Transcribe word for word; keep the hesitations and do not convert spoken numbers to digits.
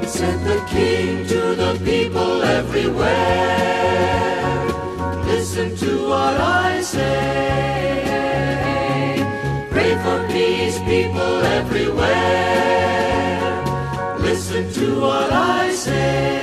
Sent the King to the people everywhere. Listen to what I say. Pray for peace, people everywhere. Listen to what I say.